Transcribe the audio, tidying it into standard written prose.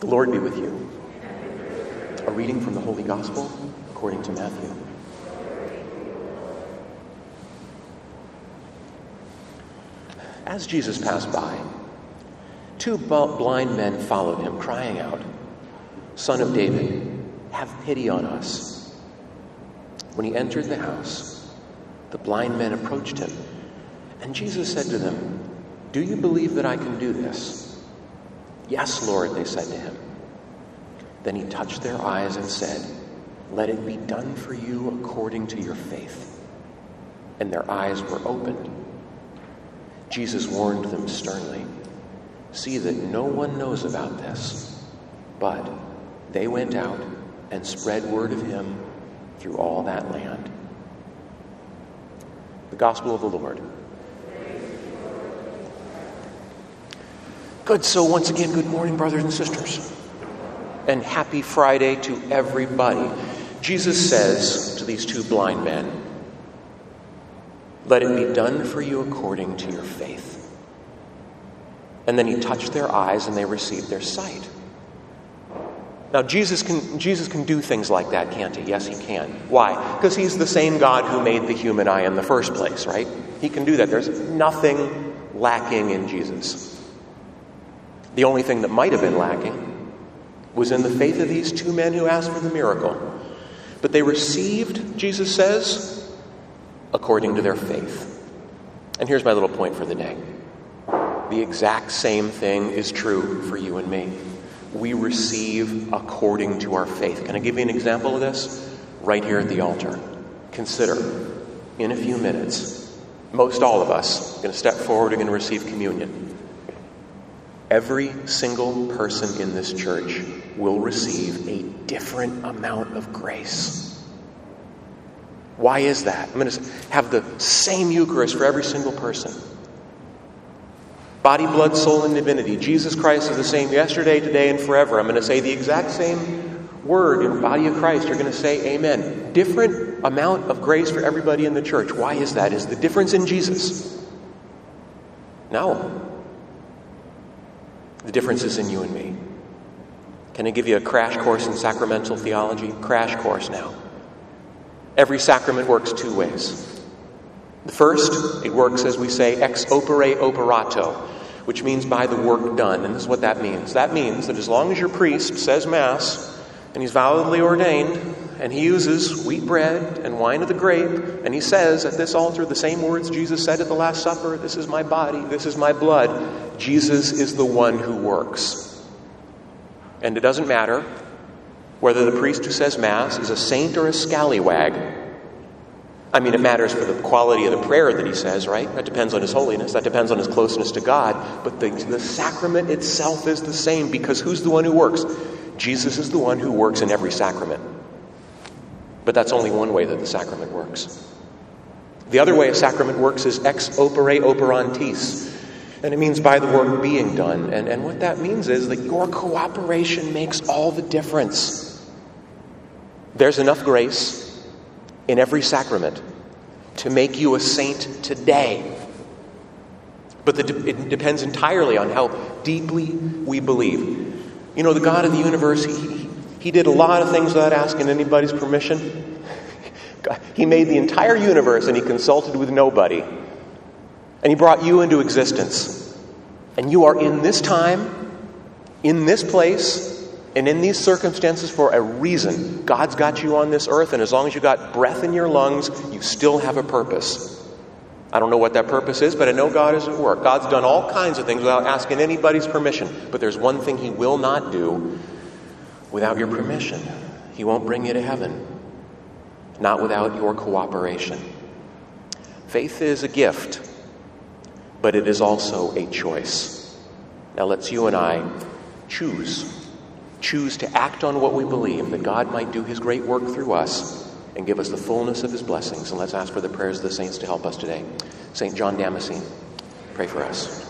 The Lord be with you. A reading from the Holy Gospel according to Matthew. As Jesus passed by, two blind men followed him, crying out, "Son of David, have pity on us." When he entered the house, the blind men approached him, and Jesus said to them, "Do you believe that I can do this?" "Yes, Lord," they said to him. Then he touched their eyes and said, "Let it be done for you according to your faith." And their eyes were opened. Jesus warned them sternly, "See that no one knows about this." But they went out and spread word of him through all that land. The Gospel of the Lord. Good. So once again, good morning, brothers and sisters. And happy Friday to everybody. Jesus says to these two blind men, "Let it be done for you according to your faith." And then he touched their eyes and they received their sight. Now, Jesus can do things like that, can't he? Yes, he can. Why? Because he's the same God who made the human eye in the first place, right? He can do that. There's nothing lacking in Jesus. The only thing that might have been lacking was in the faith of these two men who asked for the miracle. But they received, Jesus says, according to their faith. And here's my little point for the day. The exact same thing is true for you and me. We receive according to our faith. Can I give you an example of this? Right here at the altar. Consider, in a few minutes, most all of us are going to step forward and going to receive communion. Every single person in this church will receive a different amount of grace. Why is that? I'm going to have the same Eucharist for every single person. Body, blood, soul, and divinity. Jesus Christ is the same yesterday, today, and forever. I'm going to say the exact same word in the body of Christ. You're going to say amen. Different amount of grace for everybody in the church. Why is that? Is the difference in Jesus? No. The difference is in you and me. Can I give you a crash course in sacramental theology? Crash course now. Every sacrament works two ways. The first, it works, as we say, ex opere operato, which means by the work done. And this is what that means. That means that as long as your priest says Mass, and he's validly ordained, and he uses wheat bread and wine of the grape, and he says at this altar the same words Jesus said at the Last Supper, "This is my body, this is my blood," Jesus is the one who works. And it doesn't matter whether the priest who says Mass is a saint or a scallywag. I mean, it matters for the quality of the prayer that he says, right? That depends on his holiness. That depends on his closeness to God. But the sacrament itself is the same, because who's the one who works? Jesus is the one who works in every sacrament. But that's only one way that the sacrament works. The other way a sacrament works is ex opere operantis. And it means by the work being done. And what that means is that your cooperation makes all the difference. There's enough grace in every sacrament to make you a saint today. But it depends entirely on how deeply we believe. You know, the God of the universe, he did a lot of things without asking anybody's permission. He made the entire universe and he consulted with nobody. And he brought you into existence. And you are in this time, in this place, and in these circumstances for a reason. God's got you on this earth, and as long as you got breath in your lungs, you still have a purpose. I don't know what that purpose is, but I know God is at work. God's done all kinds of things without asking anybody's permission. But there's one thing he will not do without your permission. He won't bring you to heaven. Not without your cooperation. Faith is a gift, but it is also a choice. Now let's you and I choose to act on what we believe, that God might do his great work through us and give us the fullness of his blessings. And let's ask for the prayers of the saints to help us today. St. John Damascene, pray for us.